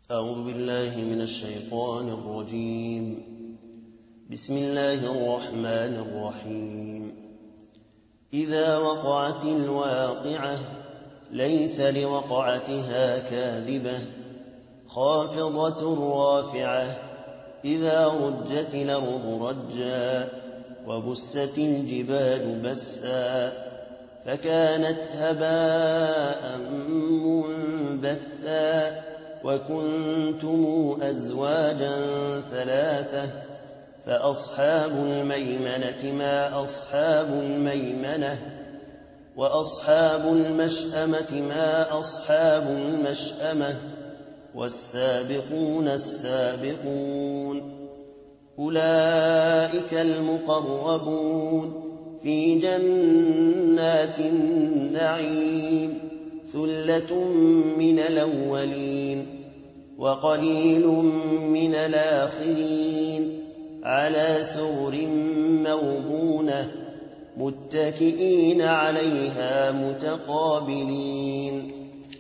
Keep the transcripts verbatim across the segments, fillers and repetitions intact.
أعوذ بالله من الشيطان الرجيم. بسم الله الرحمن الرحيم. إذا وقعت الواقعة ليس لوقعتها كاذبة خافضة رافعة إذا رجت الأرض رجا وبست الجبال بسا فكانت هباء منبثا وكنتم أزواجا ثلاثة فأصحاب الميمنة ما أصحاب الميمنة وأصحاب المشأمة ما أصحاب المشأمة والسابقون السابقون أولئك المقربون في جنات النعيم ثلة من الأولين وقليل من الآخرين على سرر موضونة متكئين عليها متقابلين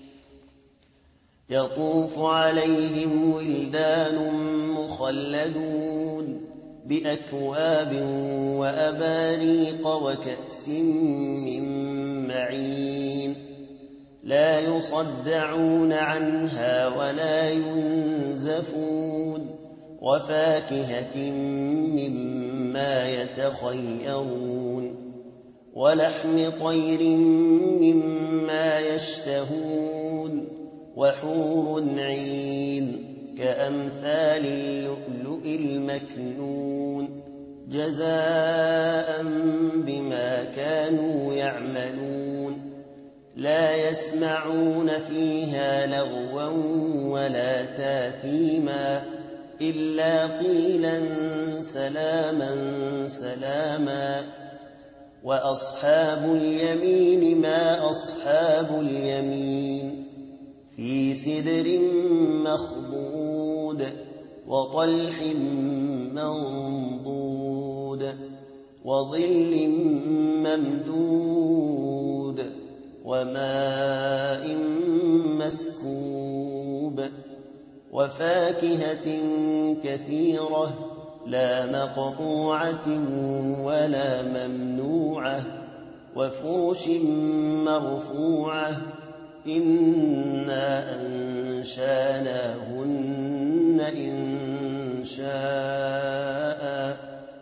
يطوف عليهم ولدان مخلدون بأكواب وأباريق وكأس من معين لا يصدعون عنها ولا ينزفون وفاكهة مما يتخيرون ولحم طير مما يشتهون وحور عين كأمثال اللؤلؤ المكنون جزاء بما كانوا يعملون لا يسمعون فيها لغوا ولا تاثيما إلا قيلا سلاما سلاما وأصحاب اليمين ما أصحاب اليمين في سدر مخضود وطلح منضود وظل ممدود وماء مسكوب وفاكهة كثيرة لا مقطوعة ولا ممنوعة وفرش مرفوعة إنا أنشاناهن إنشاء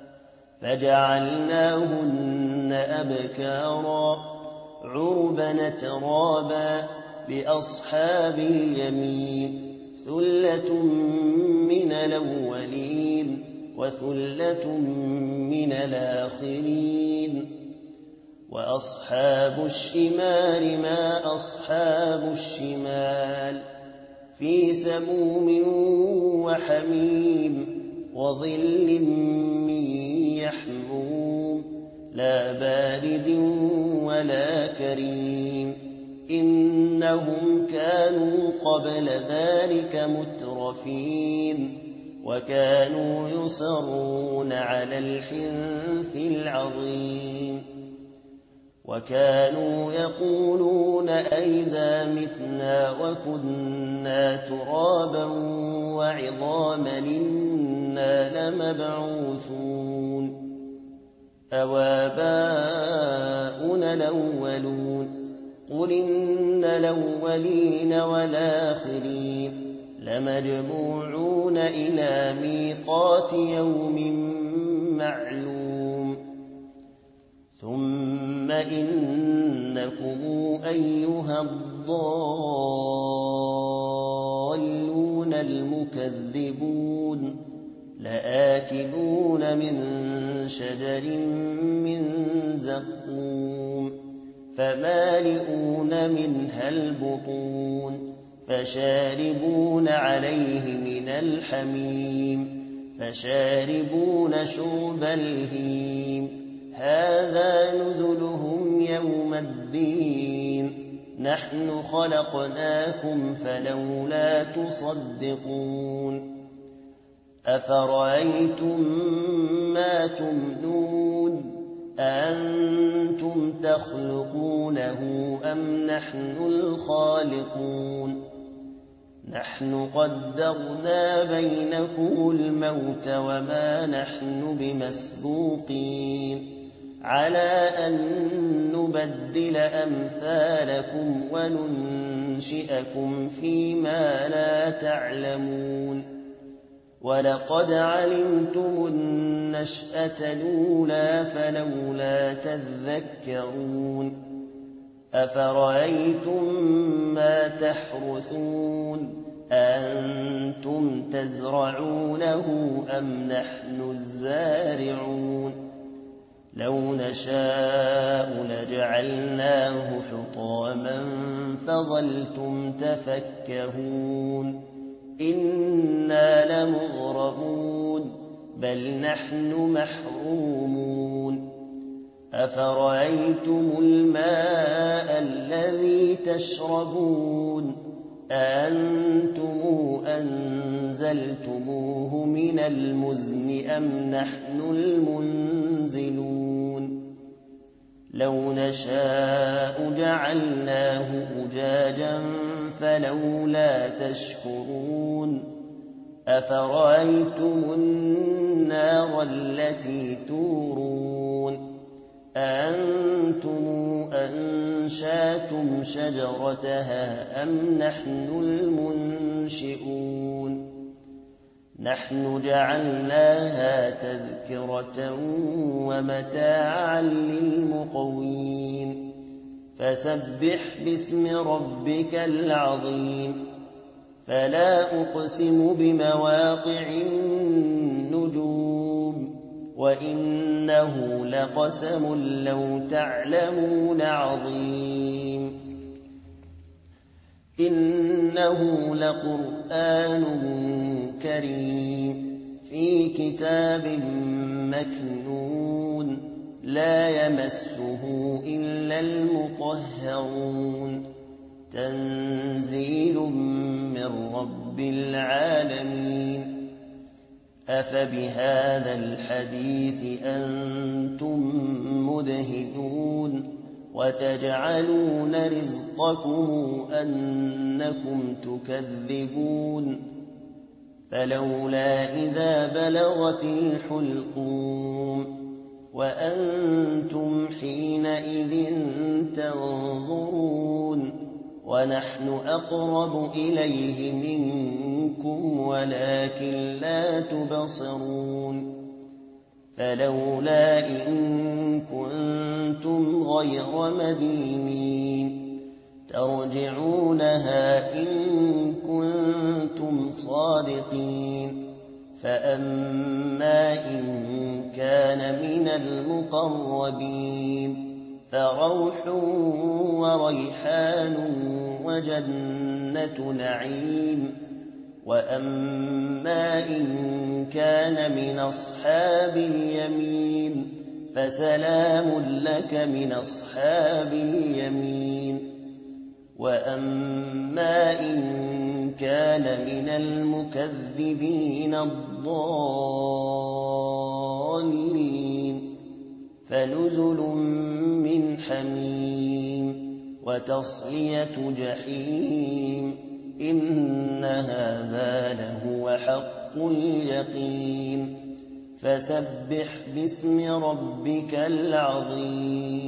فجعلناهن أبكارا عربا ترابا لأصحاب اليمين ثلة من الأولين وثلة من الآخرين وأصحاب الشمال ما أصحاب الشمال في سموم وحميم وظل من يحموم لا بارد ولا كريم إنهم كانوا قبل ذلك مترفين وكانوا يصرون على الحنث العظيم وكانوا يقولون أئذا متنا وكنا ترابا وعظاما إنا لمبعوثون أوآباؤنا الأولون قل إن الأولين والآخرين لمجموعون إلى ميقات يوم معلوم ثم إنكم أيها الضالون المكذبون لآكلون من شجر من زقوم فمالئون منها البطون فشاربون عليه من الحميم فشاربون شرب الهيم هذا نزلهم يوم الدين نحن خلقناكم فلولا تصدقون أفرأيتم ما تمنون أأنتم تخلقونه أم نحن الخالقون نحن قدرنا بينكم الموت وما نحن بمسبوقين على أن نبدل أمثالكم وننشئكم فيما لا تعلمون ولقد علمتم النشأة الأولى فلولا تذكرون أفرأيتم ما تحرثون أأنتم تزرعونه أم نحن الزارعون لو نشاء لجعلناه حطاما فظلتم تفكهون إنا لمغرمون بل نحن محرومون أفرأيتم الماء الذي تشربون أأنتم أنزلتموه من المزن أم نحن المنزلون لو نشاء جعلناه أجاجا فلولا تشكرون أفرأيتم النار التي تورون أأنتم أنشأتم شجرتها أم نحن المنشئون نحن جعلناها تذكرة ومتاعا للمقوين فسبح باسم ربك العظيم فلا أقسم بمواقع النجوم وإنه لقسم لو تعلمون عظيم إنه لقرآن كريم في كتاب مكنون لا يمسه إلا المطهرون تنزيل من رب العالمين أفبهذا الحديث أنتم مدهنون وتجعلون رزقكم أنكم تكذبون فلولا إذا بلغت الحلقوم وأنتم حينئذ تنظرون ونحن أقرب إليه منكم ولكن لا تبصرون فلولا إن كنتم غير مدينين ترجعونها إن كنتم صادقين فأما إن كان من المقربين فروح وريحان وجنة نعيم وأما إن كان من أصحاب اليمين فسلام لك من أصحاب اليمين وأما إن كان من المكذبين الضالين فنزل من حميم وتصلية جحيم إن هذا لهو حق اليقين فسبح باسم ربك العظيم